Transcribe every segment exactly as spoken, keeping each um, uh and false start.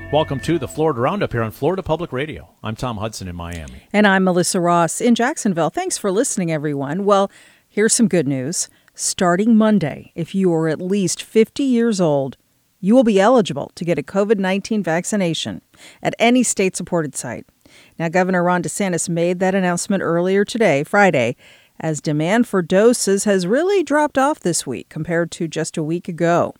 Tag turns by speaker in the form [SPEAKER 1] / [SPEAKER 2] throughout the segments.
[SPEAKER 1] Welcome to the Florida Roundup here on Florida Public Radio. I'm Tom Hudson in Miami.
[SPEAKER 2] And I'm Melissa Ross in Jacksonville. Thanks for listening, everyone. Well, here's some good news. Starting Monday, if you are at least fifty years old, you will be eligible to get a covid nineteen vaccination at any state-supported site. Now, Governor Ron DeSantis made that announcement earlier today, Friday, as demand for doses has really dropped off this week compared to just a week ago.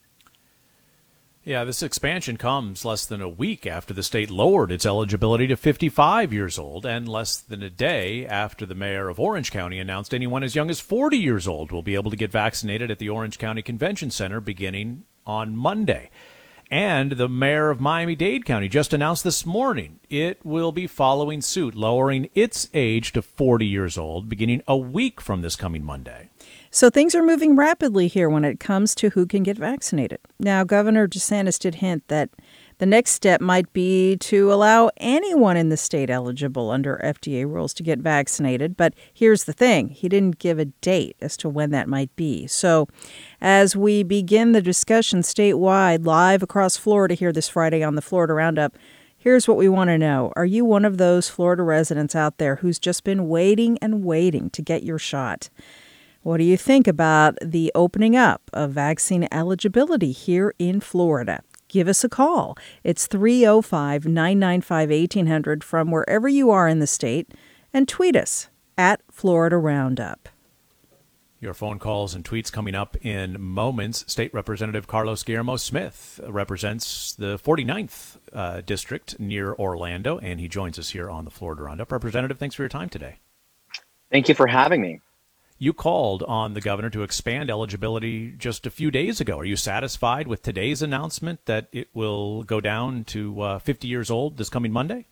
[SPEAKER 1] Yeah, this expansion comes less than a week after the state lowered its eligibility to fifty-five years old, and less than a day after the mayor of Orange County announced anyone as young as forty years old will be able to get vaccinated at the Orange County Convention Center beginning on Monday. And the mayor of Miami-Dade County just announced this morning it will be following suit, lowering its age to forty years old beginning a week from this coming Monday.
[SPEAKER 2] So things are moving rapidly here when it comes to who can get vaccinated. Now, Governor DeSantis did hint that the next step might be to allow anyone in the state eligible under F D A rules to get vaccinated. But here's the thing. He didn't give a date as to when that might be. So as we begin the discussion statewide, live across Florida here this Friday on the Florida Roundup, here's what we want to know. Are you one of those Florida residents out there who's just been waiting and waiting to get your shot? What do you think about the opening up of vaccine eligibility here in Florida? Give us a call. It's three oh five, nine nine five, eighteen hundred from wherever you are in the state, and tweet us at Florida Roundup.
[SPEAKER 1] Your phone calls and tweets coming up in moments. State Representative Carlos Guillermo Smith represents the forty-ninth uh, district near Orlando, and he joins us here on the Florida Roundup. Representative, thanks for your time today.
[SPEAKER 3] Thank you for having me.
[SPEAKER 1] You called on the governor to expand eligibility just a few days ago. Are you satisfied with today's announcement that it will go down to uh, fifty years old this coming Monday?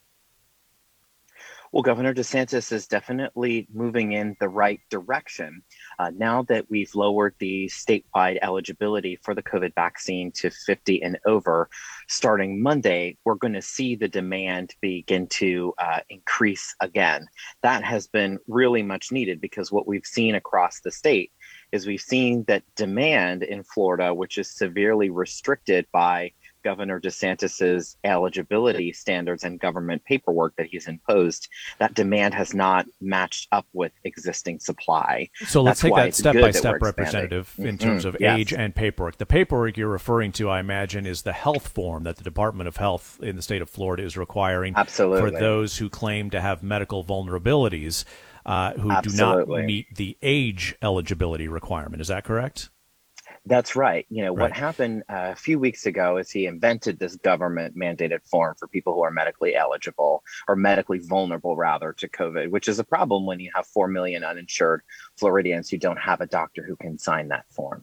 [SPEAKER 3] Well, Governor DeSantis is definitely moving in the right direction. Uh, now that we've lowered the statewide eligibility for the COVID vaccine to fifty and over, starting Monday, we're going to see the demand begin to uh, increase again. That has been really much needed because what we've seen across the state is we've seen that demand in Florida, which is severely restricted by Governor DeSantis's eligibility standards and government paperwork that he's imposed, that demand has not matched up with existing supply.
[SPEAKER 1] So let's
[SPEAKER 3] That's
[SPEAKER 1] take that step by step,
[SPEAKER 3] that
[SPEAKER 1] Representative, in
[SPEAKER 3] mm-hmm.
[SPEAKER 1] terms of
[SPEAKER 3] yes.
[SPEAKER 1] age and paperwork. The paperwork you're referring to, I imagine, is the health form that the Department of Health in the state of Florida is requiring
[SPEAKER 3] Absolutely.
[SPEAKER 1] for those who claim to have medical vulnerabilities uh, who
[SPEAKER 3] Absolutely.
[SPEAKER 1] do not meet the age eligibility requirement. Is that correct?
[SPEAKER 3] That's right. You know,
[SPEAKER 1] right.
[SPEAKER 3] What happened uh, a few weeks ago is he invented this government mandated form for people who are medically eligible or medically vulnerable, rather, to COVID, which is a problem when you have four million uninsured Floridians who don't have a doctor who can sign that form.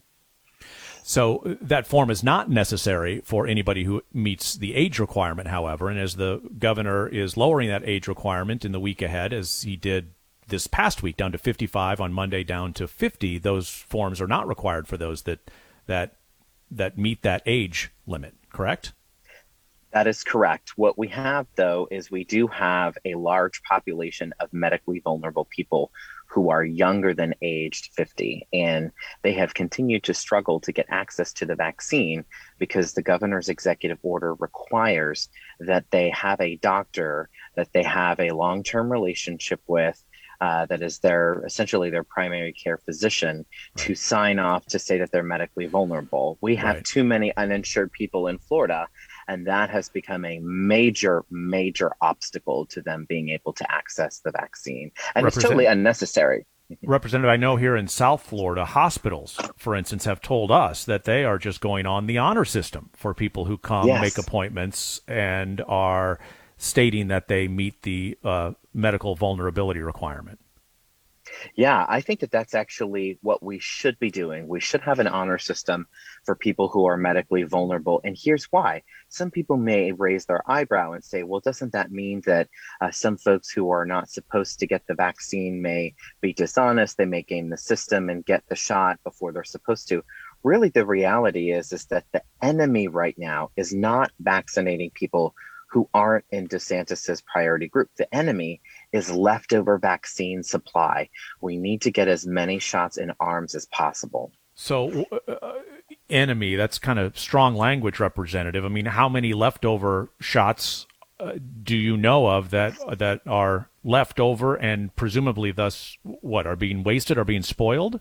[SPEAKER 1] So that form is not necessary for anybody who meets the age requirement, however. And as the governor is lowering that age requirement in the week ahead, as he did this past week, down to fifty-five, on Monday down to fifty, those forms are not required for those that that that meet that age limit, correct?
[SPEAKER 3] That is correct. What we have, though, is we do have a large population of medically vulnerable people who are younger than aged fifty, and they have continued to struggle to get access to the vaccine because the governor's executive order requires that they have a doctor that they have a long-term relationship with, Uh, that is their essentially their primary care physician, right, to sign off to say that they're medically vulnerable. We have
[SPEAKER 1] right.
[SPEAKER 3] too many uninsured people in Florida, and that has become a major, major obstacle to them being able to access the vaccine. And it's totally unnecessary.
[SPEAKER 1] Representative, I know here in South Florida, hospitals, for instance, have told us that they are just going on the honor system for people who come,
[SPEAKER 3] Yes.
[SPEAKER 1] make appointments, and are stating that they meet the uh, medical vulnerability requirement.
[SPEAKER 3] Yeah, I think that that's actually what we should be doing. We should have an honor system for people who are medically vulnerable. And here's why. Some people may raise their eyebrow and say, well, doesn't that mean that uh, some folks who are not supposed to get the vaccine may be dishonest? They may game the system and get the shot before they're supposed to. Really, the reality is, is that the enemy right now is not vaccinating people who aren't in DeSantis's priority group. The enemy is leftover vaccine supply. We need to get as many shots in arms as possible.
[SPEAKER 1] So uh, enemy. That's kind of strong language, Representative. I mean, how many leftover shots uh, do you know of that that are left over and presumably thus what are being wasted, are being spoiled?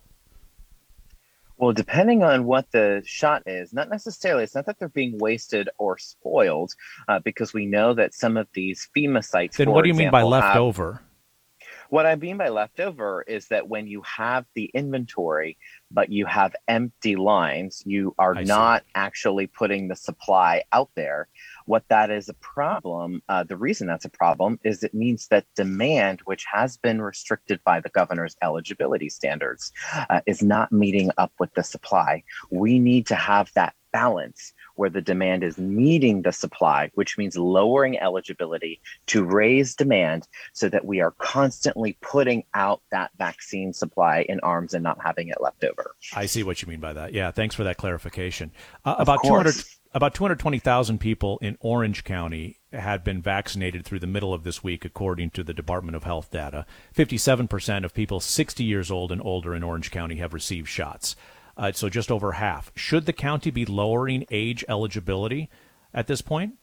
[SPEAKER 3] Well, depending on what the shot is, not necessarily, it's not that they're being wasted or spoiled, uh, because we know that some of these FEMA sites,
[SPEAKER 1] Then
[SPEAKER 3] for
[SPEAKER 1] what do you mean by
[SPEAKER 3] example, have-
[SPEAKER 1] leftover?
[SPEAKER 3] What I mean by leftover is that when you have the inventory, but you have empty lines, you are
[SPEAKER 1] I see.
[SPEAKER 3] not actually putting the supply out there. What that is a problem, uh, the reason that's a problem is it means that demand, which has been restricted by the governor's eligibility standards, uh, is not meeting up with the supply. We need to have that balance where the demand is meeting the supply, which means lowering eligibility to raise demand so that we are constantly putting out that vaccine supply in arms and not having it left over.
[SPEAKER 1] I see what you mean by that. Yeah, thanks for that clarification. Uh,
[SPEAKER 3] Of
[SPEAKER 1] about two hundred,
[SPEAKER 3] course.
[SPEAKER 1] about two hundred twenty thousand people in Orange County had been vaccinated through the middle of this week, according to the Department of Health data. fifty-seven percent of people sixty years old and older in Orange County have received shots. Uh, so just over half. Should the county be lowering age eligibility at this point?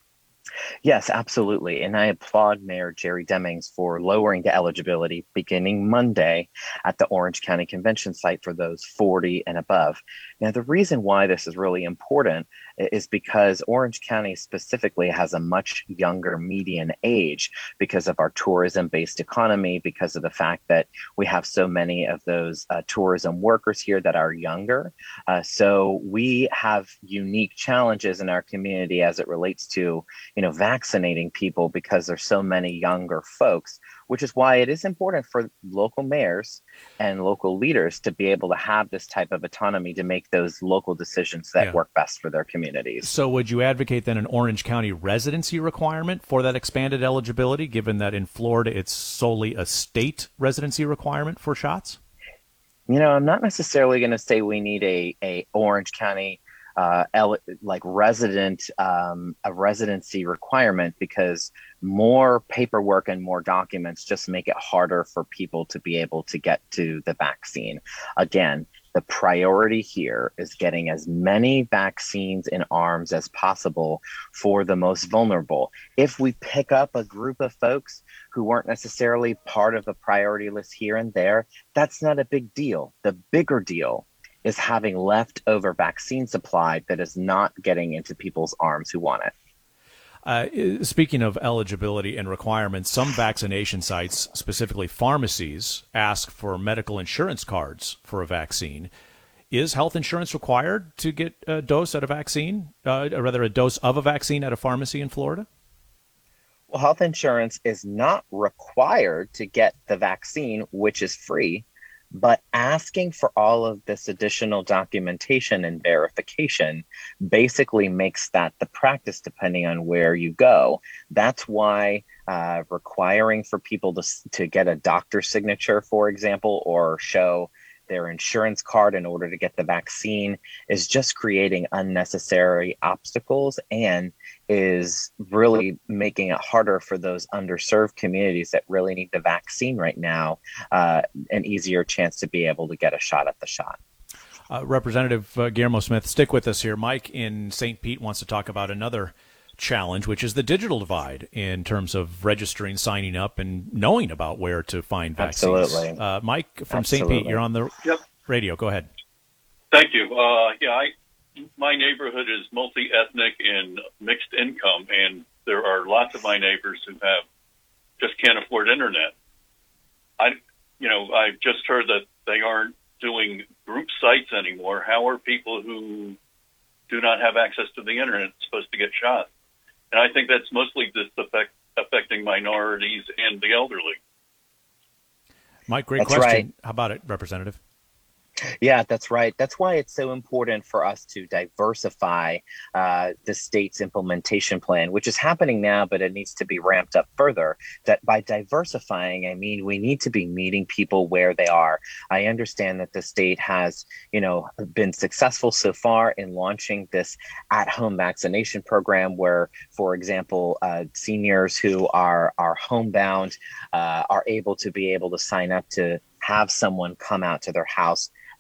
[SPEAKER 3] Yes, absolutely. And I applaud Mayor Jerry Demings for lowering the eligibility beginning Monday at the Orange County Convention site for those forty and above. Now, the reason why this is really important is because Orange County specifically has a much younger median age because of our tourism-based economy, because of the fact that we have so many of those uh, tourism workers here that are younger. Uh, so we have unique challenges in our community as it relates to, you know, vaccinating people because there's so many younger folks, which is why it is important for local mayors and local leaders to be able to have this type of autonomy to make those local decisions that
[SPEAKER 1] Yeah.
[SPEAKER 3] work best for their communities.
[SPEAKER 1] So would you advocate then an Orange County residency requirement for that expanded eligibility, given that in Florida it's solely a state residency requirement for shots?
[SPEAKER 3] You know, I'm not necessarily going to say we need a, a Orange County uh, el- like resident, um, a residency requirement, because more paperwork and more documents just make it harder for people to be able to get to the vaccine. Again, the priority here is getting as many vaccines in arms as possible for the most vulnerable. If we pick up a group of folks who weren't necessarily part of the priority list here and there, that's not a big deal. The bigger deal is having leftover vaccine supply that is not getting into people's arms who want it.
[SPEAKER 1] Uh, speaking of eligibility and requirements, some vaccination sites, specifically pharmacies, ask for medical insurance cards for a vaccine. Is health insurance required to get a dose at a vaccine, uh, or rather a dose of a vaccine at a pharmacy in Florida?
[SPEAKER 3] Well, health insurance is not required to get the vaccine, which is free, but asking for all of this additional documentation and verification basically makes that the practice depending on where you go. That's why uh, requiring for people to, to get a doctor's signature, for example, or show their insurance card in order to get the vaccine is just creating unnecessary obstacles and is really making it harder for those underserved communities that really need the vaccine right now, uh, an easier chance to be able to get a shot at the shot.
[SPEAKER 1] Uh, Representative uh, Guillermo Smith, stick with us here. Mike in Saint Pete wants to talk about another challenge, which is the digital divide in terms of registering, signing up, and knowing about where to find vaccines.
[SPEAKER 3] Absolutely.
[SPEAKER 1] Uh, Mike from Saint Pete, you're on the
[SPEAKER 4] Yep.
[SPEAKER 1] radio. Go ahead.
[SPEAKER 4] Thank you. Uh, yeah, I, my neighborhood is multi-ethnic and mixed income, and there are lots of my neighbors who have just can't afford internet. I, you know, I've just heard that they aren't doing group sites anymore. How are people who do not have access to the internet supposed to get shots? And I think that's mostly just affect, affecting minorities and the elderly.
[SPEAKER 1] Mike, great
[SPEAKER 3] That's
[SPEAKER 1] question.
[SPEAKER 3] right.
[SPEAKER 1] How about it, Representative?
[SPEAKER 3] Yeah, that's right. That's why it's so important for us to diversify uh, the state's implementation plan, which is happening now, but it needs to be ramped up further. That by diversifying, I mean, we need to be meeting people where they are. I understand that the state has, you know, been successful so far in launching this at-home vaccination program where, for example, uh, seniors who are, are homebound uh, are able to be able to sign up to have someone come out to their house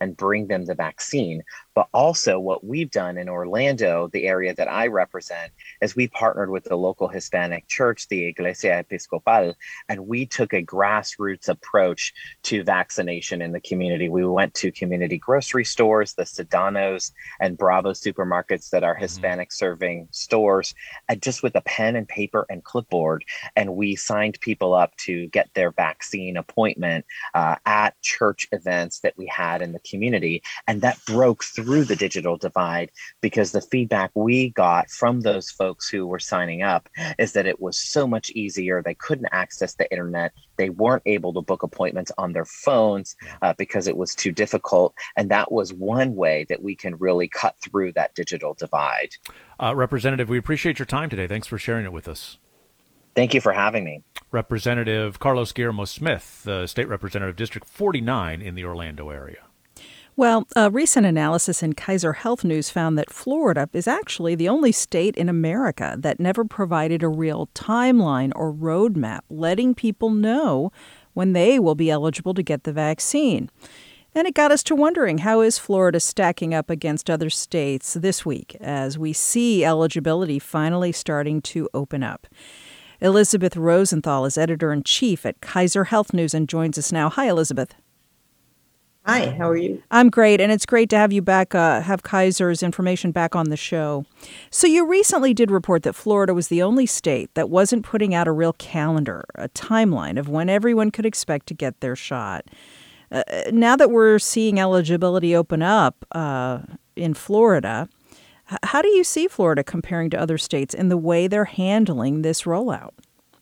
[SPEAKER 3] and bring them the vaccine. But also what we've done in Orlando, the area that I represent, is we partnered with the local Hispanic church, the Iglesia Episcopal, and we took a grassroots approach to vaccination in the community. We went to community grocery stores, the Sedanos and Bravo supermarkets that are Hispanic serving stores, and just with a pen and paper and clipboard. And we signed people up to get their vaccine appointment uh, at church events that we had in the community. And that broke through the digital divide, because the feedback we got from those folks who were signing up is that it was so much easier. They couldn't access the internet. They weren't able to book appointments on their phones uh, because it was too difficult. And that was one way that we can really cut through that digital divide.
[SPEAKER 1] Uh, Representative, we appreciate your time today. Thanks for sharing it with us.
[SPEAKER 3] Thank you for having me.
[SPEAKER 1] Representative Carlos Guillermo Smith, the State Representative, District forty-nine in the Orlando area.
[SPEAKER 2] Well, a recent analysis in Kaiser Health News found that Florida is actually the only state in America that never provided a real timeline or roadmap letting people know when they will be eligible to get the vaccine. And it got us to wondering, how is Florida stacking up against other states this week as we see eligibility finally starting to open up? Elizabeth Rosenthal is editor-in-chief at Kaiser Health News and joins us now. Hi, Elizabeth.
[SPEAKER 5] Hi, how are you?
[SPEAKER 2] I'm great, and it's great to have you back, uh, have Kaiser's information back on the show. So you recently did report that Florida was the only state that wasn't putting out a real calendar, a timeline of when everyone could expect to get their shot. Uh, now that we're seeing eligibility open up uh, in Florida, h- how do you see Florida comparing to other states in the way they're handling this rollout?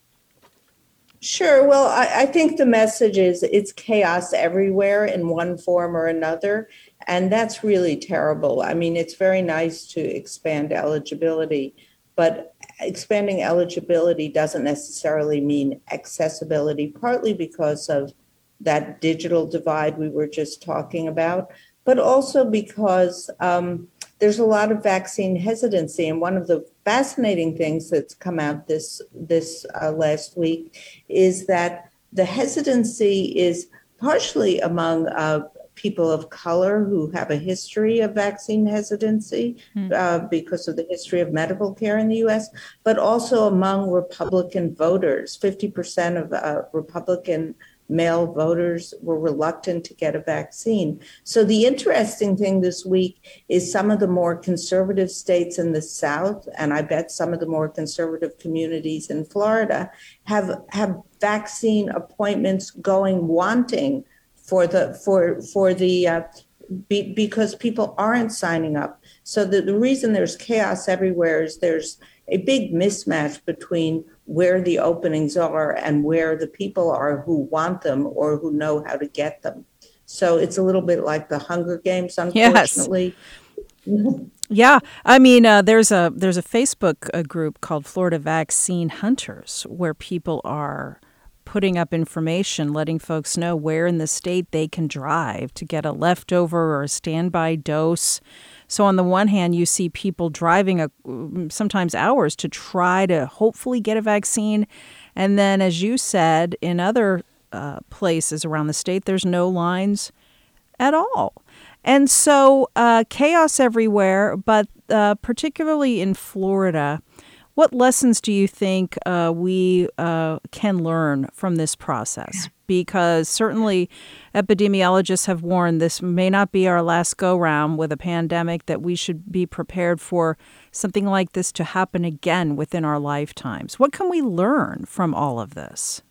[SPEAKER 5] Sure. Well, I, I think the message is it's chaos everywhere in one form or another. And that's really terrible. I mean, it's very nice to expand eligibility, but expanding eligibility doesn't necessarily mean accessibility, partly because of that digital divide we were just talking about, but also because um, there's a lot of vaccine hesitancy. And one of the fascinating things that's come out this this uh, last week is that the hesitancy is partially among uh, people of color who have a history of vaccine hesitancy mm. uh, because of the history of medical care in the U S, but also among Republican voters. fifty percent of uh, Republican male voters were reluctant to get a vaccine. So the interesting thing this week is some of the more conservative states in the South, and I bet some of the more conservative communities in Florida, have have vaccine appointments going wanting for the for for the uh, be, because people aren't signing up. So the, the reason there's chaos everywhere is there's a big mismatch between where the openings are and where the people are who want them or who know how to get them. So it's a little bit like the Hunger Games, unfortunately.
[SPEAKER 2] Yes. Yeah, I mean, uh, there's a there's a Facebook uh, group called Florida Vaccine Hunters where people are putting up information, letting folks know where in the state they can drive to get a leftover or a standby dose. So on the one hand, you see people driving a, sometimes hours to try to hopefully get a vaccine. And then, as you said, in other uh, places around the state, there's no lines at all. And so uh, chaos everywhere, but uh, particularly in Florida. What lessons do you think uh, we uh, can learn from this process? Because certainly epidemiologists have warned this may not be our last go-round with a pandemic, that we should be prepared for something like this to happen again within our lifetimes. What can we learn from all of this?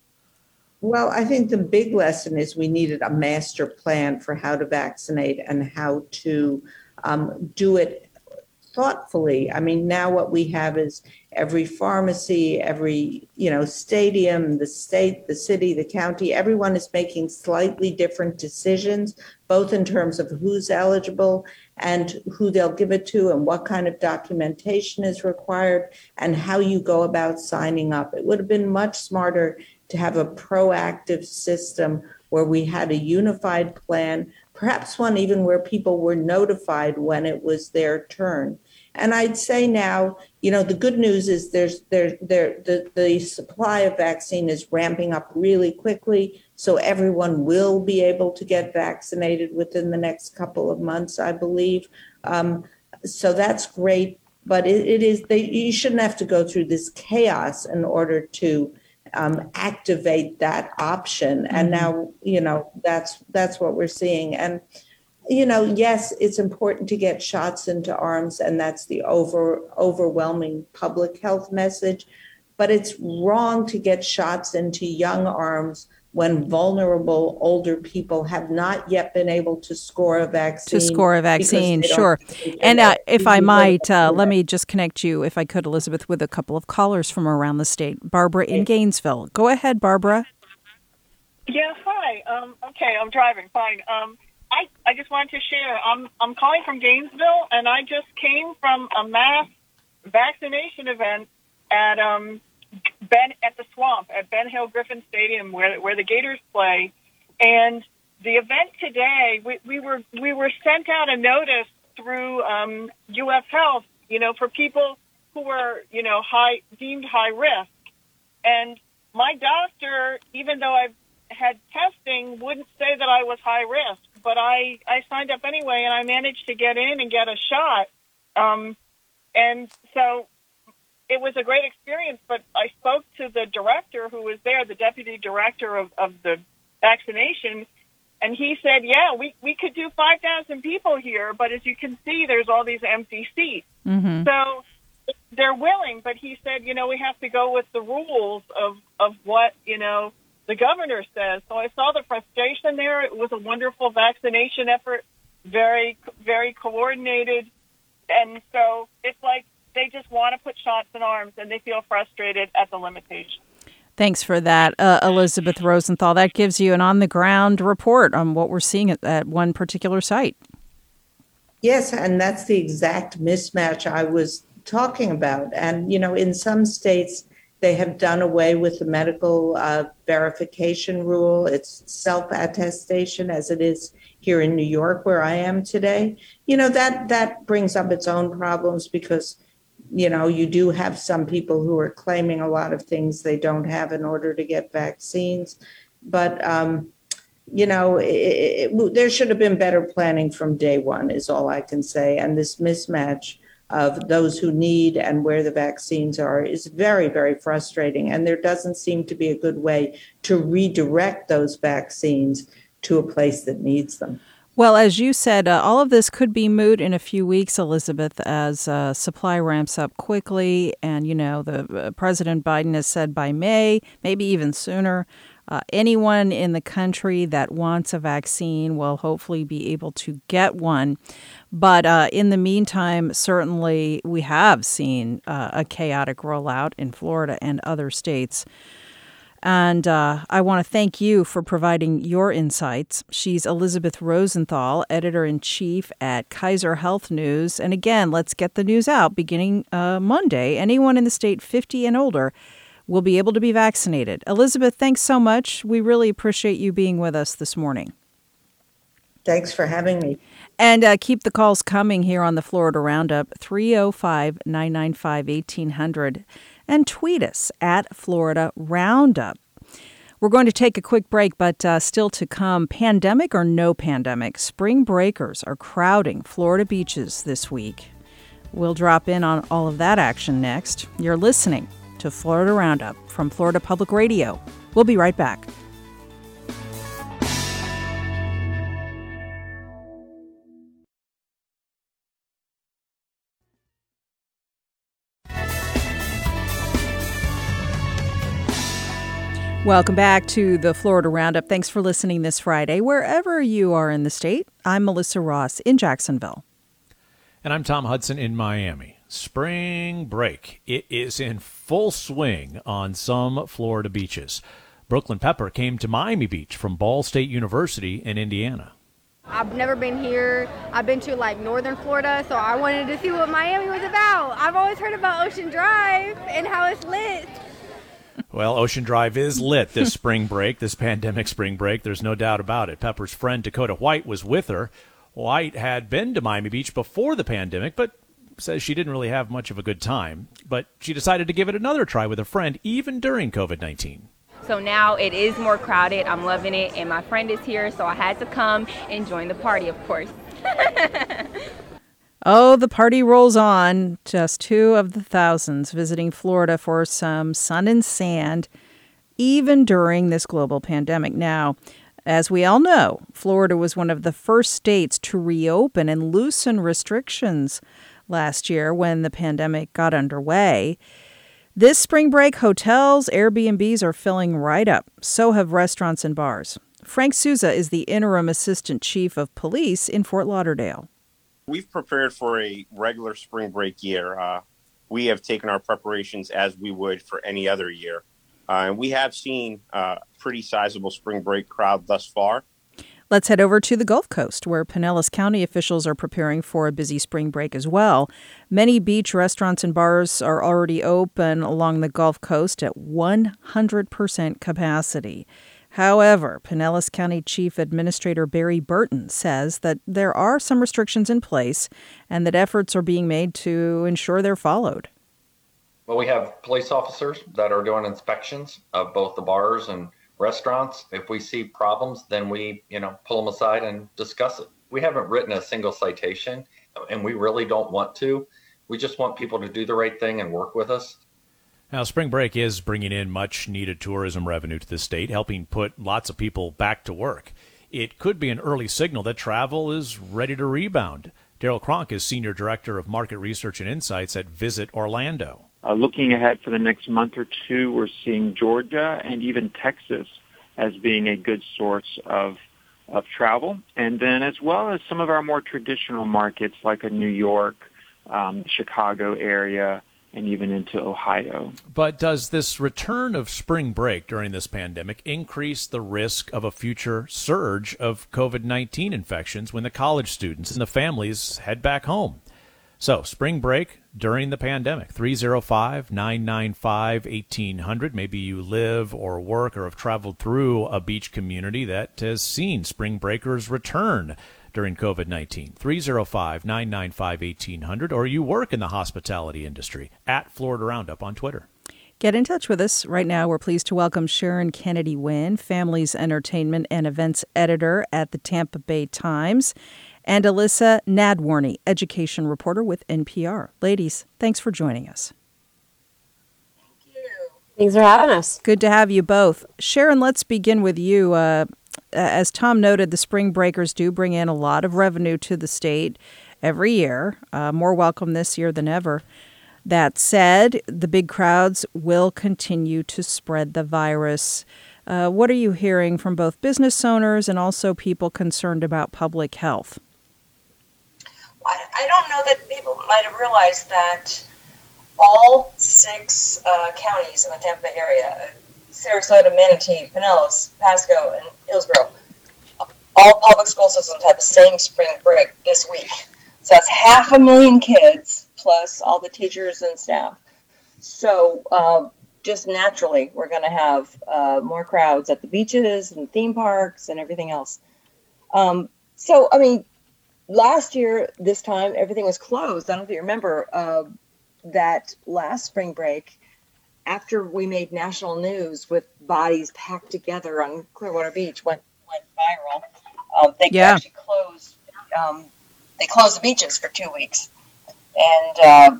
[SPEAKER 5] Well, I think the big lesson is we needed a master plan for how to vaccinate and how to um, do it thoughtfully. I mean, now what we have is every pharmacy, every, you know, stadium, the state, the city, the county, everyone is making slightly different decisions, both in terms of who's eligible and who they'll give it to and what kind of documentation is required and how you go about signing up. It would have been much smarter to have a proactive system where we had a unified plan, perhaps one even where people were notified when it was their turn. And I'd say now, you know, the good news is there's there there the, the supply of vaccine is ramping up really quickly. So everyone will be able to get vaccinated within the next couple of months, I believe. Um, so that's great. But it, it is, they, you shouldn't have to go through this chaos in order to um, activate that option. Mm-hmm. And now, you know, that's that's what we're seeing. And, you know, yes, it's important to get shots into arms, and that's the over overwhelming public health message. But it's wrong to get shots into young arms when vulnerable older people have not yet been able to score a vaccine.
[SPEAKER 2] To score a vaccine, sure. And uh, if I might, uh, let me just connect you, if I could, Elizabeth, with a couple of callers from around the state. Barbara in Gainesville. Go ahead, Barbara.
[SPEAKER 6] Yeah, hi. Um, okay, I'm driving. Fine. Um, I, I just wanted to share. I'm I'm calling from Gainesville, and I just came from a mass vaccination event at um. Ben at the Swamp at Ben Hill Griffin Stadium, where where the Gators play, and the event today, we, we were we were sent out a notice through um, U F Health, you know, for people who were, you know, high deemed high risk. And my doctor, even though I've had testing, wouldn't say that I was high risk, but I I signed up anyway, and I managed to get in and get a shot. Um, and so. It was a great experience, but I spoke to the director who was there, the deputy director of, of the vaccination, and he said, yeah, we, we could do five thousand people here, but as you can see, there's all these empty seats. Mm-hmm. So they're willing, but he said, you know, we have to go with the rules of, of what, you know, the governor says. So I saw the frustration there. It was a wonderful vaccination effort, very, very coordinated. And so it's like, they just want to put shots in arms, and they feel frustrated at the limitation.
[SPEAKER 2] Thanks for that, uh, Elizabeth Rosenthal. That gives you an on-the-ground report on what we're seeing at, at one particular site.
[SPEAKER 5] Yes, and that's the exact mismatch I was talking about. And, you know, in some states, they have done away with the medical uh, verification rule. It's self-attestation, as it is here in New York, where I am today. You know, that that brings up its own problems because you know, you do have some people who are claiming a lot of things they don't have in order to get vaccines. But, um, you know, it, it, there should have been better planning from day one is all I can say. And this mismatch of those who need and where the vaccines are is very, very frustrating. And there doesn't seem to be a good way to redirect those vaccines to a place that needs them.
[SPEAKER 2] Well, as you said, uh, all of this could be moot in a few weeks, Elizabeth, as uh, supply ramps up quickly. And, you know, the uh, President Biden has said by May, maybe even sooner, uh, anyone in the country that wants a vaccine will hopefully be able to get one. But uh, in the meantime, certainly we have seen uh, a chaotic rollout in Florida and other states. And uh, I want to thank you for providing your insights. She's Elizabeth Rosenthal, editor-in-chief at Kaiser Health News. And again, let's get the news out. Beginning uh, Monday, anyone in the state fifty and older will be able to be vaccinated. Elizabeth, thanks so much. We really appreciate you being with us this morning.
[SPEAKER 5] Thanks for having me.
[SPEAKER 2] And uh, keep the calls coming here on the Florida Roundup, three oh five, nine nine five, eighteen hundred. And tweet us at Florida Roundup. We're going to take a quick break, but uh, still to come, pandemic or no pandemic, spring breakers are crowding Florida beaches this week. We'll drop in on all of that action next. You're listening to Florida Roundup from Florida Public Radio. We'll be right back. Welcome back to the Florida Roundup. Thanks for listening this Friday. Wherever you are in the state, I'm Melissa Ross in Jacksonville.
[SPEAKER 1] And I'm Tom Hudson in Miami. Spring break. It is in full swing on some Florida beaches. Brooklyn Pepper came to Miami Beach from Ball State University in Indiana.
[SPEAKER 7] I've never been here. I've been to like northern Florida, so I wanted to see what Miami was about. I've always heard about Ocean Drive and how it's lit.
[SPEAKER 1] Well, Ocean Drive is lit this spring break, this pandemic spring break. There's no doubt about it. Pepper's friend Dakota White was with her. White had been to Miami Beach before the pandemic, but says she didn't really have much of a good time. But she decided to give it another try with a friend, even during covid nineteen.
[SPEAKER 8] So now it is more crowded. I'm loving it. And my friend is here, so I had to come and join the party, of course.
[SPEAKER 2] Oh, the party rolls on. Just two of the thousands visiting Florida for some sun and sand, even during this global pandemic. Now, as we all know, Florida was one of the first states to reopen and loosen restrictions last year when the pandemic got underway. This spring break, hotels, Airbnbs are filling right up. So have restaurants and bars. Frank Souza is the interim assistant chief of police in Fort Lauderdale.
[SPEAKER 9] We've prepared for a regular spring break year. Uh, we have taken our preparations as we would for any other year. Uh, and we have seen a uh, pretty sizable spring break crowd thus far.
[SPEAKER 2] Let's head over to the Gulf Coast, where Pinellas County officials are preparing for a busy spring break as well. Many beach restaurants and bars are already open along the Gulf Coast at one hundred percent capacity. However, Pinellas County Chief Administrator Barry Burton says that there are some restrictions in place and that efforts are being made to ensure they're followed.
[SPEAKER 10] Well, we have police officers that are doing inspections of both the bars and restaurants. If we see problems, then we, you know, pull them aside and discuss it. We haven't written a single citation, and we really don't want to. We just want people to do the right thing and work with us.
[SPEAKER 1] Now, spring break is bringing in much-needed tourism revenue to the state, helping put lots of people back to work. It could be an early signal that travel is ready to rebound. Daryl Cronk is Senior Director of Market Research and Insights at Visit Orlando.
[SPEAKER 11] Uh, looking ahead for the next month or two, we're seeing Georgia and even Texas as being a good source of of travel. And then as well as some of our more traditional markets like a New York, um, Chicago area, and even into Ohio.
[SPEAKER 1] But does this return of spring break during this pandemic increase the risk of a future surge of COVID nineteen infections when the college students and the families head back home? So, spring break during the pandemic, three oh five, nine nine five, eighteen hundred. Maybe you live or work or have traveled through a beach community that has seen spring breakers return during COVID nineteen. three oh five, nine nine five, eighteen hundred, or you work in the hospitality industry, at Florida Roundup on Twitter.
[SPEAKER 2] Get in touch with us. Right now, we're pleased to welcome Sharon Kennedy Wynn, Families, Entertainment, and Events Editor at the Tampa Bay Times, and Alyssa Nadworny, Education Reporter with N P R. Ladies, thanks for joining us.
[SPEAKER 12] Thank you. Thanks for having us.
[SPEAKER 2] Good to have you both. Sharon, let's begin with you. Uh, as Tom noted, the spring breakers do bring in a lot of revenue to the state every year, uh, more welcome this year than ever. That said, the big crowds will continue to spread the virus. Uh, what are you hearing from both business owners and also people concerned about public health?
[SPEAKER 13] I, I don't know that people might have realized that all six uh, counties in the Tampa Bay area, Sarasota, Manatee, Pinellas, Pasco, and Hillsborough, all public school systems have the same spring break this week. So that's half a million kids plus all the teachers and staff. So uh, just naturally, we're going to have uh, more crowds at the beaches and theme parks and everything else. Um, so, I mean, last year, this time, everything was closed. I don't know if you remember uh, that last spring break, after we made national news with bodies packed together on Clearwater Beach, went went viral. Um, they
[SPEAKER 2] yeah.
[SPEAKER 13] actually closed. Um, they closed the beaches for two weeks, and uh,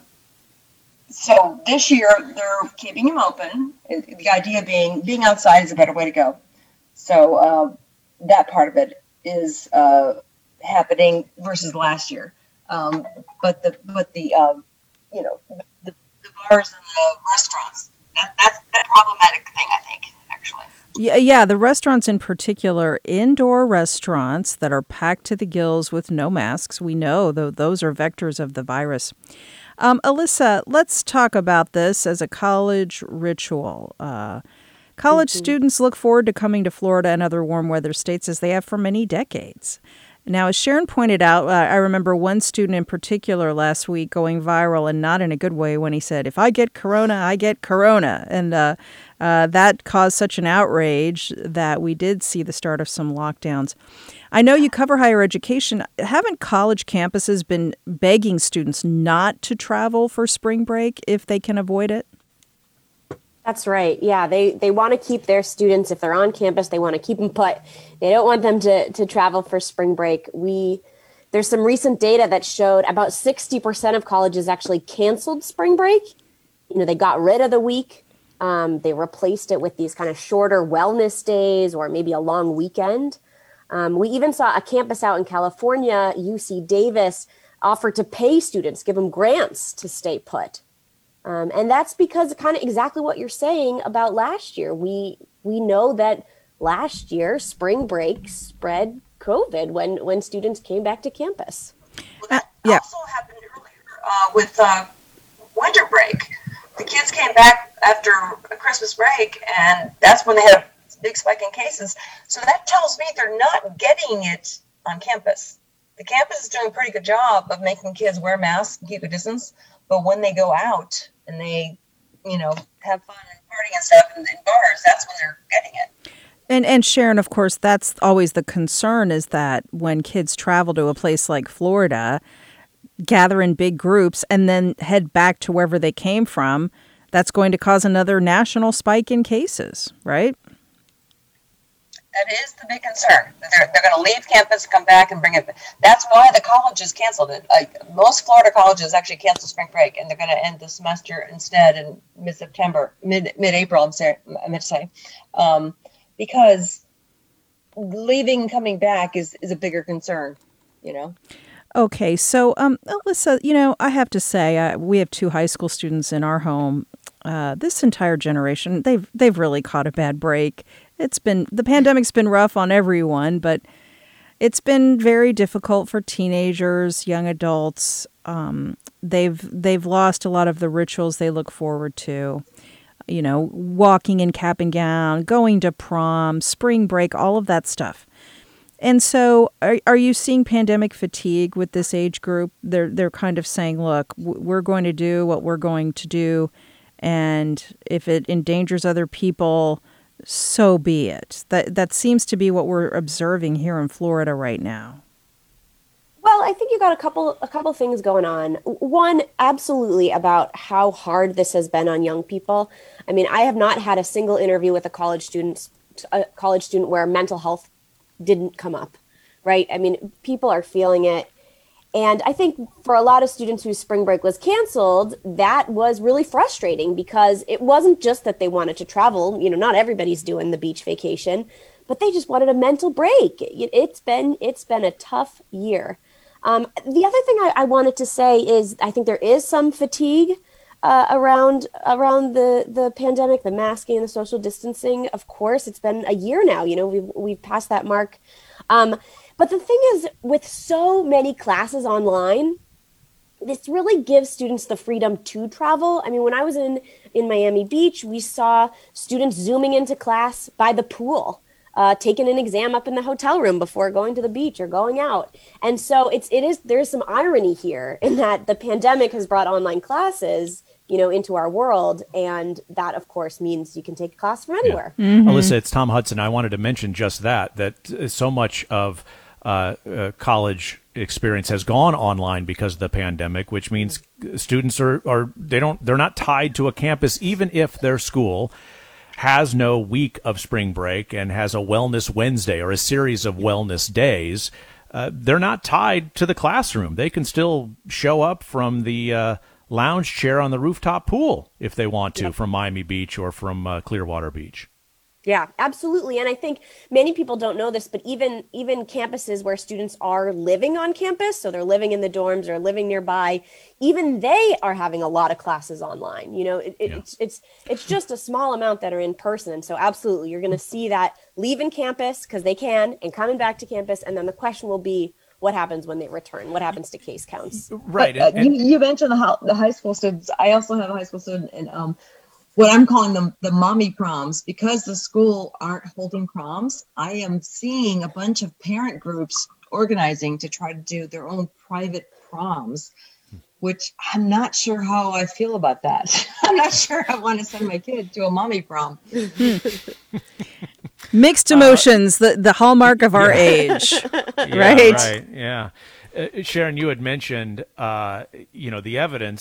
[SPEAKER 13] so this year they're keeping them open. The idea being being outside is a better way to go. So uh, that part of it is uh, happening versus last year. Um, but the but the um, you know the, the bars and the restaurants. That, that's a problematic thing, I think, actually.
[SPEAKER 2] Yeah, yeah, the restaurants in particular, indoor restaurants that are packed to the gills with no masks. We know, though, those are vectors of the virus. Um, Alyssa, let's talk about this as a college ritual. Uh, college mm-hmm. students look forward to coming to Florida and other warm weather states as they have for many decades. Now, as Sharon pointed out, uh, I remember one student in particular last week going viral, and not in a good way, when he said, if I get corona, I get corona. And uh, uh, that caused such an outrage that we did see the start of some lockdowns. I know you cover higher education. Haven't college campuses been begging students not to travel for spring break if they can avoid it?
[SPEAKER 12] That's right. Yeah, they, they want to keep their students, if they're on campus, they want to keep them put. They don't want them to, to travel for spring break. We There's some recent data that showed about sixty percent of colleges actually canceled spring break. You know, they got rid of the week. Um, they replaced it with these kind of shorter wellness days or maybe a long weekend. Um, we even saw a campus out in California, U C Davis, offer to pay students, give them grants to stay put. Um, and that's because kind of exactly what you're saying about last year. We we know that last year, spring break spread COVID when, when students came back to campus.
[SPEAKER 13] Well, that uh, yeah. also happened earlier uh, with uh, winter break. The kids came back after Christmas break, and that's when they had a big spike in cases. So that tells me they're not getting it on campus. The campus is doing a pretty good job of making kids wear masks and keep a distance. But when they go out and they, you know, have fun and party and stuff in, in bars, that's when they're getting it.
[SPEAKER 2] And and Sharon, of course, that's always the concern, is that when kids travel to a place like Florida, gather in big groups, and then head back to wherever they came from, that's going to cause another national spike in cases, right?
[SPEAKER 13] That is the big concern. They're, they're going to leave campus, come back, and bring it. That's why the colleges canceled it. Like, most Florida colleges actually canceled spring break, and they're going to end the semester instead in mid-September, mid mid-April. I'm sorry, I meant to say, um, because leaving and coming back is is a bigger concern. You know.
[SPEAKER 2] Okay, so um, Alyssa, you know, I have to say, uh, we have two high school students in our home. Uh, this entire generation, they've they've really caught a bad break. It's been, the pandemic's been rough on everyone, but it's been very difficult for teenagers, young adults. Um, they've they've lost a lot of the rituals they look forward to. You know, walking in cap and gown, going to prom, spring break, all of that stuff. And so, are are you seeing pandemic fatigue with this age group? They're they're kind of saying, look, we're going to do what we're going to do, and if it endangers other people, so be it. That that seems to be what we're observing here in Florida right now.
[SPEAKER 12] Well, I think you got a couple a couple things going on. One, absolutely about how hard this has been on young people. I mean, I have not had a single interview with a college student a college student where mental health didn't come up, right? I mean, people are feeling it. And I think for a lot of students whose spring break was canceled, that was really frustrating because it wasn't just that they wanted to travel. You know, not everybody's doing the beach vacation, but they just wanted a mental break. It's been it's been a tough year. Um, the other thing I, I wanted to say is I think there is some fatigue uh, around around the, the pandemic, the masking and the social distancing. Of course, it's been a year now. You know, we've, we've passed that mark. Um, But the thing is, with so many classes online, this really gives students the freedom to travel. I mean, when I was in, in Miami Beach, we saw students zooming into class by the pool, uh, taking an exam up in the hotel room before going to the beach or going out. And so it's it is there's some irony here in that the pandemic has brought online classes, you know, into our world. And that, of course, means you can take a class from anywhere.
[SPEAKER 1] Yeah. Mm-hmm. Alyssa, it's Tom Hudson. I wanted to mention just that, that so much of Uh, uh, college experience has gone online because of the pandemic, which means students are, are they don't they're not tied to a campus, even if their school has no week of spring break and has a Wellness Wednesday or a series of wellness days. Uh, they're not tied to the classroom. They can still show up from the uh, lounge chair on the rooftop pool if they want to, yep. from Miami Beach or from uh, Clearwater Beach.
[SPEAKER 12] Yeah, absolutely. And I think many people don't know this, but even even campuses where students are living on campus, so they're living in the dorms or living nearby, even they are having a lot of classes online. You know, it, it, yeah. it's it's it's just a small amount that are in person. And so absolutely, you're going to see that leaving campus because they can and coming back to campus. And then the question will be, what happens when they return? What happens to case counts?
[SPEAKER 1] Right.
[SPEAKER 14] But, uh, and, you, you mentioned the, the high school students. I also have a high school student and um. what I'm calling them the mommy proms, because the school aren't holding proms. I am seeing a bunch of parent groups organizing to try to do their own private proms, which I'm not sure how I feel about that. I'm not sure I want to send my kid to a mommy prom.
[SPEAKER 2] Mixed emotions, uh, the, the hallmark of our
[SPEAKER 1] yeah.
[SPEAKER 2] age,
[SPEAKER 1] yeah,
[SPEAKER 2] right?
[SPEAKER 1] Right, yeah. Uh, Sharon, you had mentioned, uh, you know, the evidence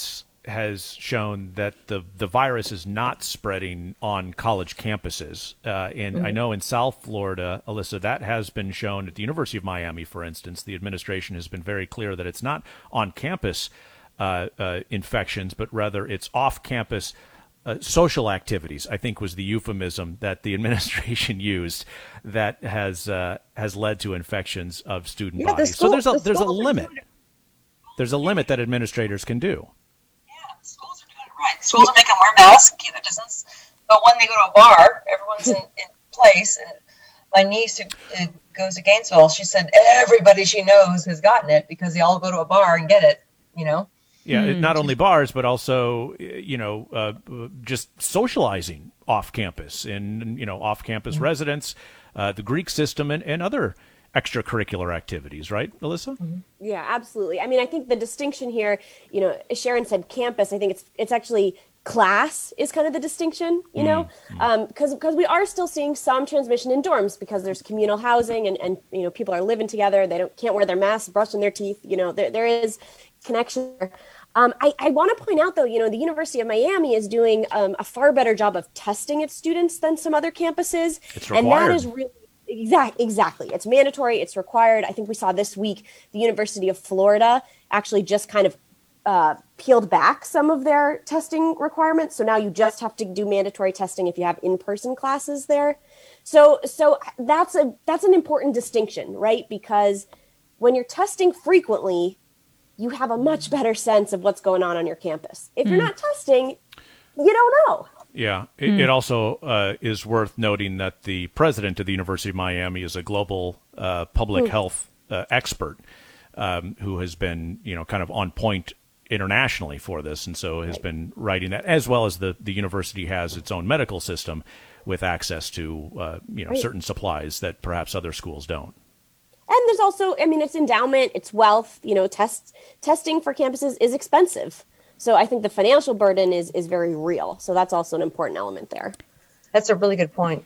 [SPEAKER 1] has shown that the, the virus is not spreading on college campuses. Uh, and mm-hmm. I know in South Florida, Alyssa, that has been shown at the University of Miami, for instance. The administration has been very clear that it's not on-campus uh, uh, infections, but rather it's off-campus uh, social activities, I think was the euphemism that the administration used, that has uh, has led to infections of student
[SPEAKER 14] yeah,
[SPEAKER 1] bodies.
[SPEAKER 14] School,
[SPEAKER 1] so there's a
[SPEAKER 14] the
[SPEAKER 1] there's a limit. There's a limit that administrators can do.
[SPEAKER 13] Schools are doing it right. Schools are making them wear masks and keep their distance. But when they go to a bar, everyone's in, in place. And my niece who uh, goes to Gainesville, she said everybody she knows has gotten it because they all go to a bar and get it, you know?
[SPEAKER 1] Yeah, mm-hmm. Not only bars, but also, you know, uh, just socializing off campus and, you know, off campus mm-hmm. residents, uh, the Greek system and, and other extracurricular activities, right, Alyssa?
[SPEAKER 12] Mm-hmm. Yeah, absolutely. I mean, I think the distinction here, you know, Sharon said campus. I think it's it's actually class is kind of the distinction, you know, because mm-hmm. um, because we are still seeing some transmission in dorms because there's communal housing and, and you know, people are living together. They don't can't wear their masks, brushing their teeth. You know, there there is connection there. Um, I, I want to point out, though, you know, the University of Miami is doing um, a far better job of testing its students than some other campuses.
[SPEAKER 1] It's required.
[SPEAKER 12] And that is really Exactly. Exactly. It's mandatory. It's required. I think we saw this week the University of Florida actually just kind of uh, peeled back some of their testing requirements. So now you just have to do mandatory testing if you have in-person classes there. So so that's a that's an important distinction, right? Because when you're testing frequently, you have a much better sense of what's going on on your campus. If you're mm. not testing, you don't know.
[SPEAKER 1] Yeah. It, mm. it also uh, is worth noting that the president of the University of Miami is a global uh, public mm. health uh, expert um, who has been, you know, kind of on point internationally for this, and so has right. been writing that, as well as the, the university has its own medical system with access to, uh, you know, right. certain supplies that perhaps other schools don't.
[SPEAKER 12] And there's also, I mean, it's endowment, it's wealth, you know, tests, testing for campuses is expensive. So I think the financial burden is is very real. So that's also an important element there.
[SPEAKER 14] That's a really good point.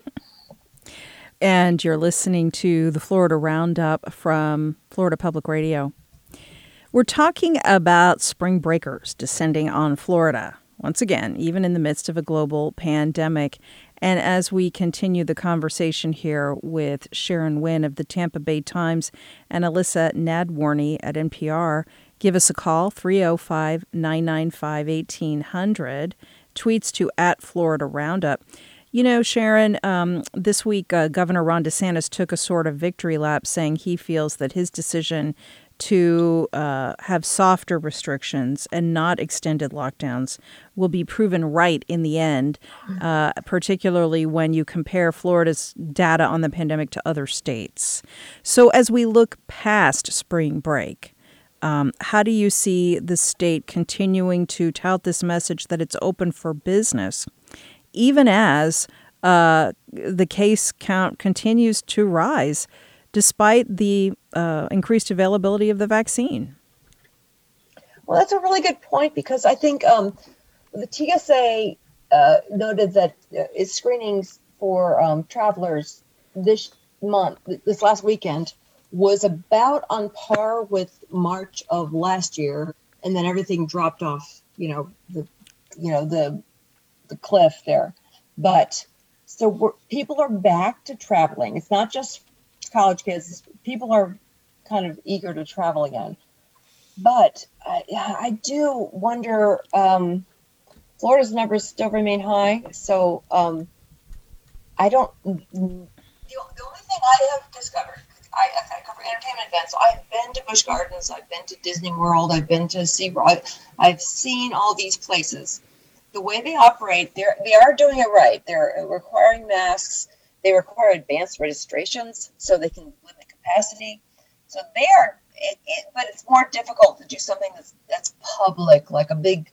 [SPEAKER 2] And you're listening to the Florida Roundup from Florida Public Radio. We're talking about spring breakers descending on Florida, once again, even in the midst of a global pandemic. And as we continue the conversation here with Sharon Wynn of the Tampa Bay Times and Alyssa Nadworny at N P R, give us a call, three oh five, nine nine five, eighteen hundred, tweets to at Florida Roundup. You know, Sharon, um, this week, uh, Governor Ron DeSantis took a sort of victory lap, saying he feels that his decision to uh, have softer restrictions and not extended lockdowns will be proven right in the end, uh, particularly when you compare Florida's data on the pandemic to other states. So as we look past spring break, um, how do you see the state continuing to tout this message that it's open for business, even as uh, the case count continues to rise, despite the uh, increased availability of the vaccine?
[SPEAKER 14] Well, that's a really good point, because I think um, the T S A uh, noted that uh, its screenings for um, travelers this month, this last weekend, was about on par with March of last year, and then everything dropped off, you know, the, you know, the, the cliff there. But so we're, people are back to traveling. It's not just college kids. People are kind of eager to travel again. But I, I do wonder, um, Florida's numbers still remain high. So um, I don't.
[SPEAKER 13] The, the only thing I have discovered, I, I cover entertainment events. So I've been to Busch Gardens. I've been to Disney World. I've been to SeaWorld. I've seen all these places. The way they operate, they're, they are doing it right. They're requiring masks. They require advanced registrations so they can limit capacity. So they are, it, it, but it's more difficult to do something that's that's public, like a big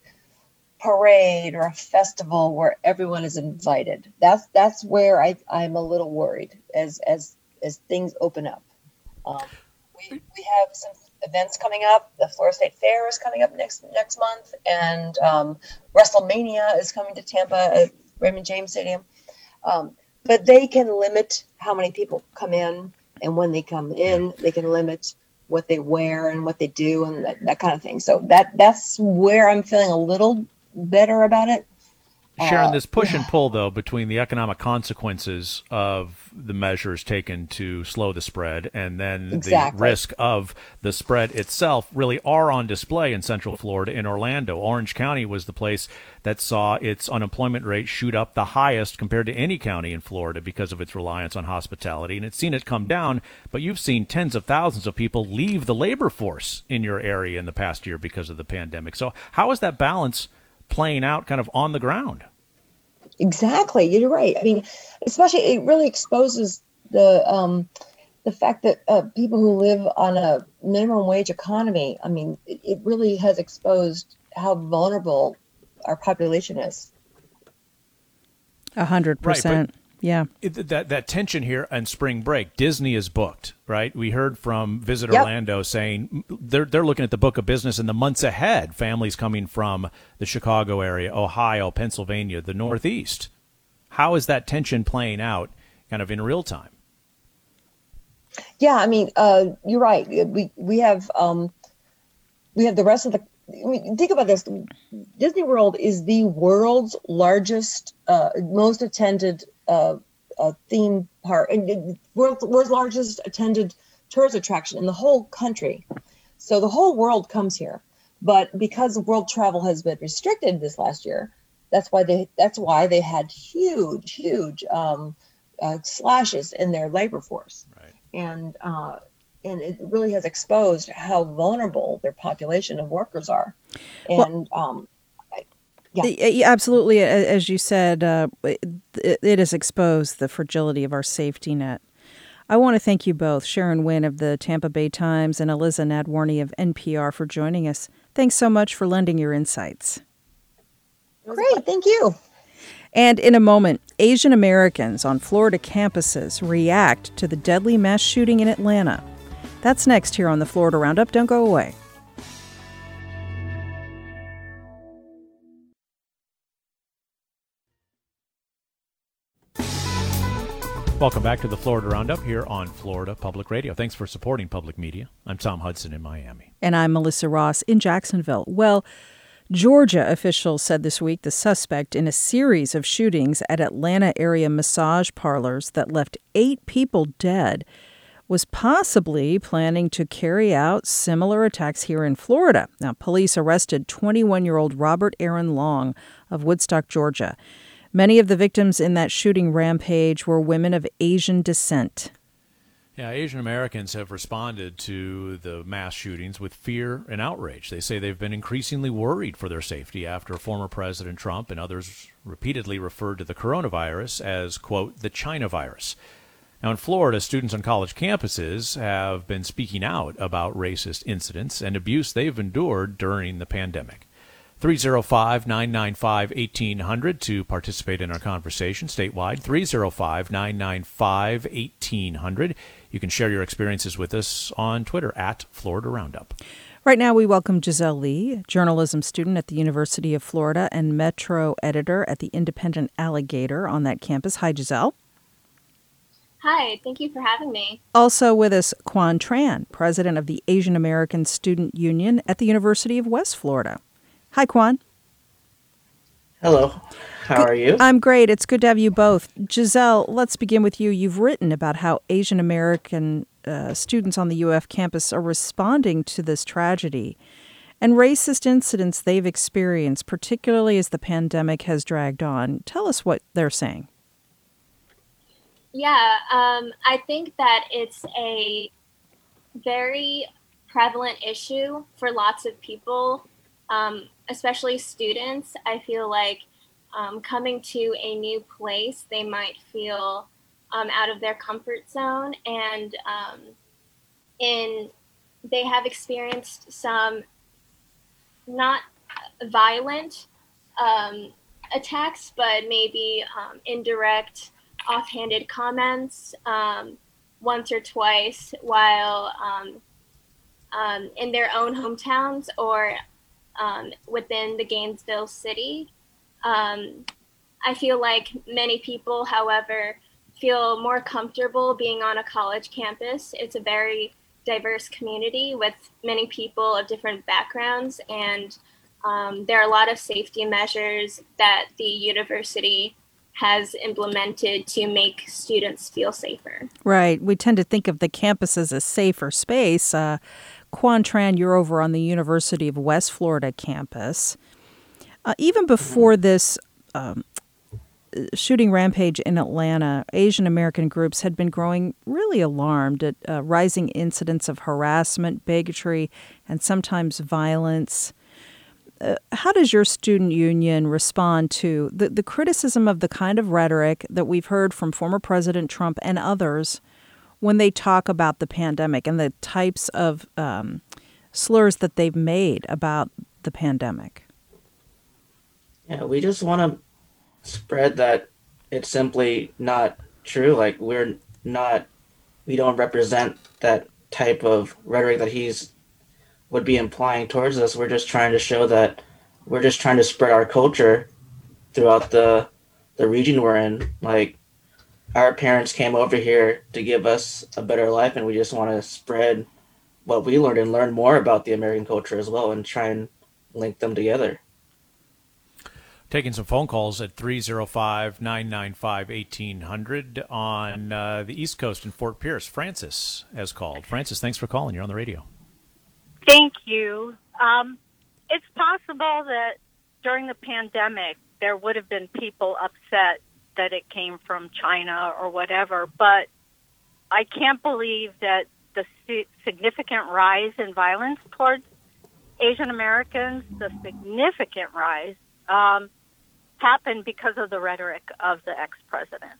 [SPEAKER 13] parade or a festival where everyone is invited. That's that's where I I'm a little worried as as as things open up. Um, we we have some events coming up. The Florida State Fair is coming up next next month, and um, WrestleMania is coming to Tampa at Raymond James Stadium. Um, But they can limit how many people come in, and when they come in, they can limit
[SPEAKER 14] what they wear and what they do and that, that kind of thing. So that that's where I'm feeling a little better about it.
[SPEAKER 1] Sharon, this push and pull, though, between the economic consequences of the measures taken to slow the spread and then
[SPEAKER 14] Exactly.
[SPEAKER 1] the risk of the spread itself really are on display in Central Florida, in Orlando. Orange County was the place that saw its unemployment rate shoot up the highest compared to any county in Florida because of its reliance on hospitality. And it's seen it come down, but you've seen tens of thousands of people leave the labor force in your area in the past year because of the pandemic. So how is that balance playing out kind of on the ground?
[SPEAKER 14] Exactly. You're right. I mean, especially it really exposes the um, the fact that uh, people who live on a minimum wage economy, I mean, it, it really has exposed how vulnerable our population is.
[SPEAKER 2] A hundred percent. Yeah.
[SPEAKER 1] It, that that tension here and spring break, Disney is booked, right? We heard from Visit
[SPEAKER 14] Yep.
[SPEAKER 1] Orlando saying they're they're looking at the book of business in the months ahead. Families coming from the Chicago area, Ohio, Pennsylvania, the Northeast. How is that tension playing out, kind of in real time?
[SPEAKER 14] Yeah, I mean, uh, you're right. We we have um, we have the rest of the. I mean, think about this. Disney World is the world's largest, uh, most attended uh, uh, theme park, and world's, world's largest attended tourist attraction in the whole country. So the whole world comes here. But because world travel has been restricted this last year, that's why they that's why they had huge, huge um, uh, slashes in their labor force.
[SPEAKER 1] Right.
[SPEAKER 14] And uh, and it really has exposed how vulnerable their population of workers are. And well, um, I,
[SPEAKER 2] yeah. Absolutely. As you said, uh, it, it has exposed the fragility of our safety net. I want to thank you both, Sharon Wynn of the Tampa Bay Times and Eliza Nadworny of N P R, for joining us. Thanks so much for lending your insights.
[SPEAKER 14] Great. Thank you.
[SPEAKER 2] And in a moment, Asian Americans on Florida campuses react to the deadly mass shooting in Atlanta. That's next here on the Florida Roundup. Don't go away.
[SPEAKER 1] Welcome back to the Florida Roundup here on Florida Public Radio. Thanks for supporting public media. I'm Tom Hudson in Miami.
[SPEAKER 2] And I'm Melissa Ross in Jacksonville. Well, Georgia officials said this week the suspect in a series of shootings at Atlanta area massage parlors that left eight people dead was possibly planning to carry out similar attacks here in Florida. Now, police arrested twenty-one-year-old Robert Aaron Long of Woodstock, Georgia. Many of the victims in that shooting rampage were women of Asian descent.
[SPEAKER 1] Yeah, Asian Americans have responded to the mass shootings with fear and outrage. They say they've been increasingly worried for their safety after former President Trump and others repeatedly referred to the coronavirus as, quote, the China virus. Now, in Florida, students on college campuses have been speaking out about racist incidents and abuse they've endured during the pandemic. three oh five, nine nine five, eighteen hundred to participate in our conversation statewide. three oh five, nine nine five, eighteen hundred. You can share your experiences with us on Twitter at Florida Roundup.
[SPEAKER 2] Right now, we welcome Giselle Lee, journalism student at the University of Florida and Metro editor at the Independent Alligator on that campus. Hi, Giselle.
[SPEAKER 15] Hi, thank you for having me.
[SPEAKER 2] Also with us, Quan Tran, president of the Asian American Student Union at the University of West Florida. Hi, Quan.
[SPEAKER 16] Hello. How are you?
[SPEAKER 2] I'm great. It's good to have you both. Giselle, let's begin with you. You've written about how Asian American uh, students on the U F campus are responding to this tragedy and racist incidents they've experienced, particularly as the pandemic has dragged on. Tell us what they're saying.
[SPEAKER 15] Yeah, um, I think that it's a very prevalent issue for lots of people, um, especially students. I feel like um, coming to a new place, they might feel um, out of their comfort zone, and um, in they have experienced some not violent um, attacks, but maybe um, indirect, offhanded comments um, once or twice while um, um, in their own hometowns or um, within the Gainesville city. Um, I feel like many people, however, feel more comfortable being on a college campus. It's a very diverse community with many people of different backgrounds, and um, there are a lot of safety measures that the university has implemented to make students feel safer.
[SPEAKER 2] Right. We tend to think of the campus as a safer space. Uh, Quan Tran, you're over on the University of West Florida campus. Uh, even before this um, shooting rampage in Atlanta, Asian American groups had been growing really alarmed at uh, rising incidents of harassment, bigotry, and sometimes violence. Uh, how does your student union respond to the, the criticism of the kind of rhetoric that we've heard from former President Trump and others when they talk about the pandemic and the types of um, slurs that they've made about the pandemic?
[SPEAKER 16] Yeah, we just want to spread that it's simply not true. Like, we're not, we don't represent that type of rhetoric that he's would be implying towards us. We're just trying to show that we're just trying to spread our culture throughout the the region we're in. Like, our parents came over here to give us a better life, and we just want to spread what we learned and learn more about the American culture as well and try and link them together.
[SPEAKER 1] Taking some phone calls at three oh five, nine nine five, eighteen hundred on uh, the East Coast in Fort Pierce. Francis has called. Francis, thanks for calling. You're on the radio.
[SPEAKER 17] Thank you. Um, it's possible that during the pandemic, there would have been people upset that it came from China or whatever, but I can't believe that the significant rise in violence towards Asian Americans, the significant rise, um, happened because of the rhetoric of the ex-president.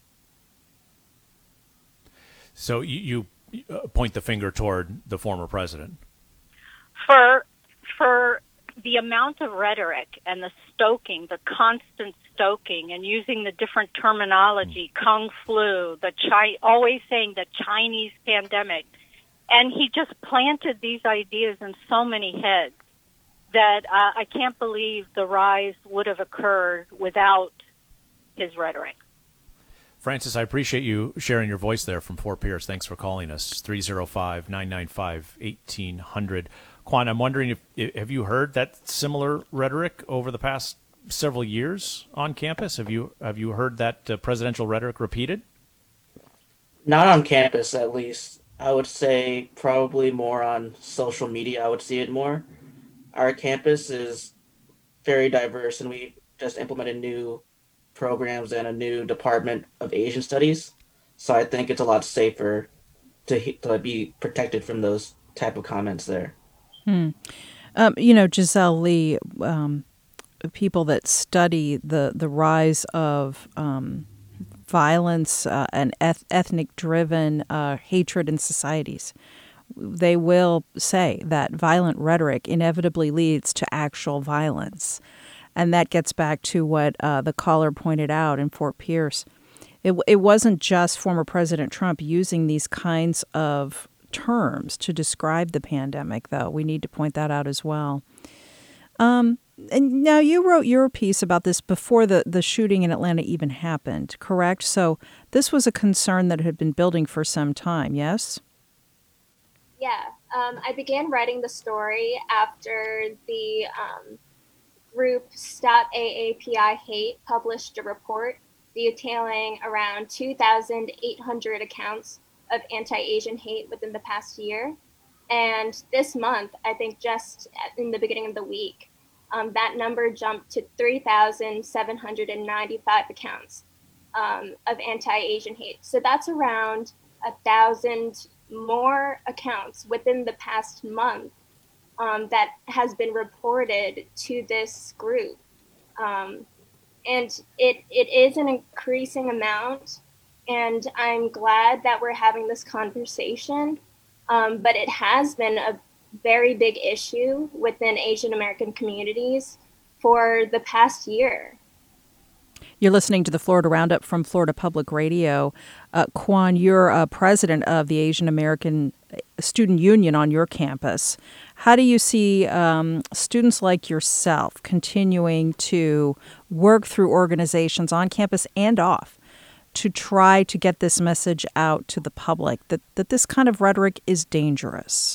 [SPEAKER 1] So you, you point the finger toward the former president?
[SPEAKER 17] For for the amount of rhetoric and the stoking, the constant stoking, and using the different terminology, mm. Kung flu, the Chi- always saying the Chinese pandemic, and he just planted these ideas in so many heads that uh, I can't believe the rise would have occurred without his rhetoric.
[SPEAKER 1] Francis, I appreciate you sharing your voice there from Fort Pierce. Thanks for calling us, three oh five, nine nine five, eighteen hundred. Quan, I'm wondering if have you heard that similar rhetoric over the past several years on campus? Have you have you heard that uh, presidential rhetoric repeated?
[SPEAKER 16] Not on campus, at least. I would say probably more on social media. I would see it more. Our campus is very diverse, and we just implemented new programs and a new department of Asian studies. So I think it's a lot safer to to be protected from those type of comments there.
[SPEAKER 2] Hmm. Um, you know, Giselle Lee, um, people that study the, the rise of um, violence uh, and eth- ethnic-driven uh, hatred in societies, they will say that violent rhetoric inevitably leads to actual violence. And that gets back to what uh, the caller pointed out in Fort Pierce. It, it wasn't just former President Trump using these kinds of terms to describe the pandemic, though. We need to point that out as well. Um, and now you wrote your piece about this before the, the shooting in Atlanta even happened, correct? So this was a concern that had been building for some time, yes?
[SPEAKER 15] Yeah. Um, I began writing the story after the um, group Stop A A P I Hate published a report detailing around two thousand eight hundred accounts of anti-Asian hate within the past year. And this month, I think just in the beginning of the week, um, that number jumped to three thousand seven hundred ninety-five accounts um, of anti-Asian hate. So that's around a thousand more accounts within the past month um, that has been reported to this group. Um, and it it is an increasing amount. And I'm glad that we're having this conversation, um, but it has been a very big issue within Asian American communities for the past year.
[SPEAKER 2] You're listening to the Florida Roundup from Florida Public Radio. Uh, Quan, you're uh, president of the Asian American Student Union on your campus. How do you see um, students like yourself continuing to work through organizations on campus and off to try to get this message out to the public that, that this kind of rhetoric is dangerous?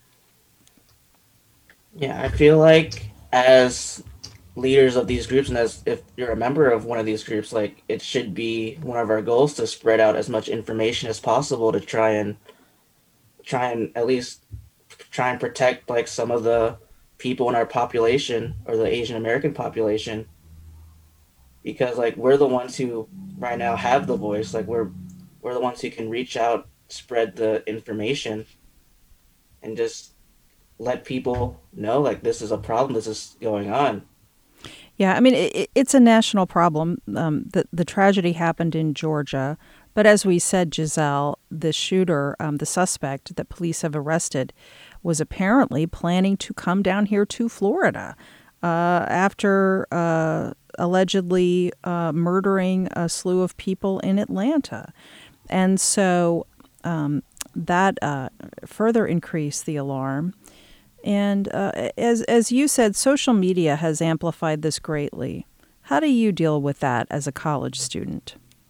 [SPEAKER 16] Yeah, I feel like as leaders of these groups, and as if you're a member of one of these groups, like it should be one of our goals to spread out as much information as possible to try and try and at least try and protect like some of the people in our population or the Asian American population, because like we're the ones who right now have the voice. Like we're we're the ones who can reach out, spread the information, and just let people know like this is a problem, this is going on.
[SPEAKER 2] Yeah, I mean, it, it's a national problem. Um, the, the tragedy happened in Georgia. But as we said, Giselle, the shooter, um, the suspect that police have arrested, was apparently planning to come down here to Florida uh, after uh, allegedly uh, murdering a slew of people in Atlanta. And so um, that uh, further increased the alarm. And uh, as as you said, social media has amplified this greatly. How do you deal with that as a college student?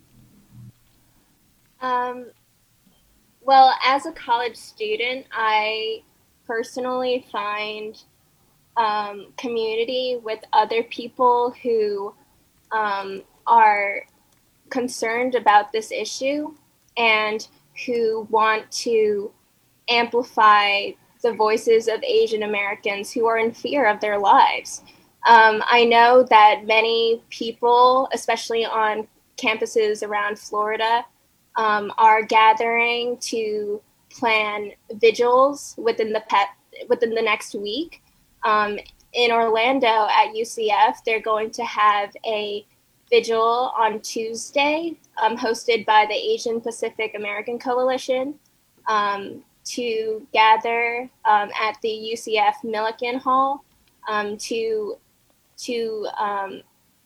[SPEAKER 15] Um, well, as a college student, I personally find um, community with other people who um, are concerned about this issue and who want to amplify the voices of Asian Americans who are in fear of their lives. Um, I know that many people, especially on campuses around Florida, um, are gathering to plan vigils within the pet within the next week. Um, in Orlando at U C F, they're going to have a vigil on Tuesday, um, hosted by the Asian Pacific American Coalition, um, to gather um, at the U C F Milliken Hall um, to to um,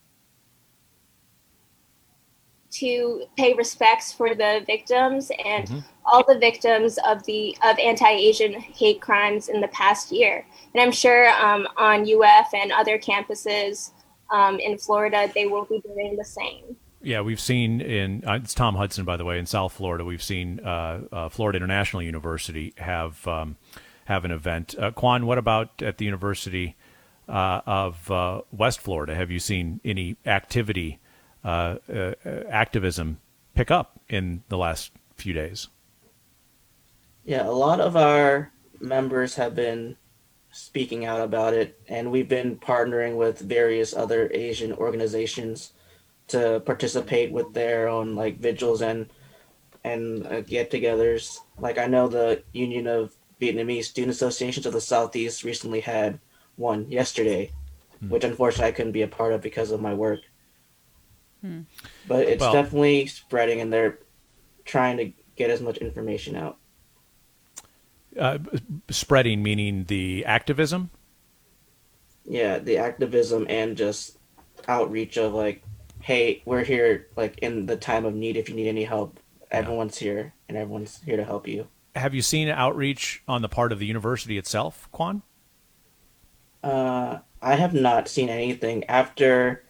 [SPEAKER 15] to pay respects for the victims and mm-hmm. all the victims of the of anti-Asian hate crimes in the past year. And I'm sure um, on U F and other campuses um, in Florida, they will be doing the same.
[SPEAKER 1] Yeah, we've seen in, uh, it's Tom Hudson, by the way, in South Florida, we've seen uh, uh, Florida International University have um, have an event. Uh, Quan, what about at the University uh, of uh, West Florida? Have you seen any activity, uh, uh, activism pick up in the last few days?
[SPEAKER 16] Yeah, a lot of our members have been speaking out about it, and we've been partnering with various other Asian organizations to participate with their own like vigils and and uh, get-togethers. Like I know the Union of Vietnamese Student Associations of the Southeast recently had one yesterday, hmm. which unfortunately I couldn't be a part of because of my work. Hmm. But it's well, definitely spreading, and they're trying to get as much information out.
[SPEAKER 1] Uh, spreading meaning the activism?
[SPEAKER 16] Yeah, the activism and just outreach of like, hey, we're here like in the time of need. If you need any help, everyone's yeah. here and everyone's here to help you. Have you seen outreach on the part of the university itself, Quan? Uh, I have not seen anything. After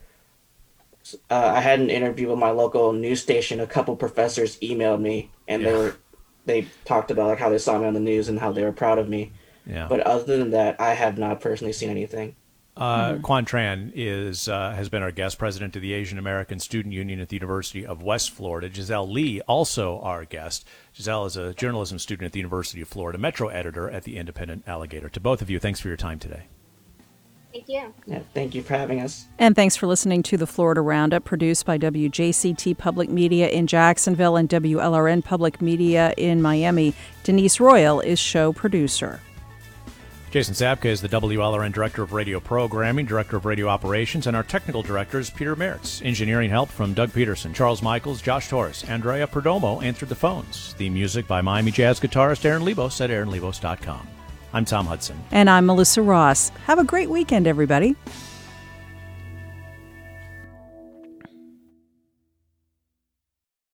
[SPEAKER 16] uh, I had an interview with my local news station, a couple professors emailed me and yeah. they were they talked about like how they saw me on the news and how they were proud of me. Yeah. But other than that, I have not personally seen anything. Uh, mm-hmm. Quan Tran is uh, has been our guest, president of the Asian American Student Union at the University of West Florida. Giselle Lee, also our guest. Giselle is a journalism student at the University of Florida, Metro editor at the Independent Alligator. To both of you, thanks for your time today.
[SPEAKER 15] Thank you.
[SPEAKER 16] Yeah, thank you for having us.
[SPEAKER 2] And thanks for listening to the Florida Roundup, produced by W J C T Public Media in Jacksonville and W L R N Public Media in Miami. Denise Royal is show producer.
[SPEAKER 1] Jason Sapka is the W L R N Director of Radio Programming, Director of Radio Operations, and our technical director is Peter Mertz. Engineering help from Doug Peterson, Charles Michaels, Josh Torres. Andrea Perdomo answered the phones. The music by Miami Jazz guitarist Aaron Lebos at aaron lebos dot com. I'm Tom Hudson.
[SPEAKER 2] And I'm Melissa Ross. Have a great weekend, everybody.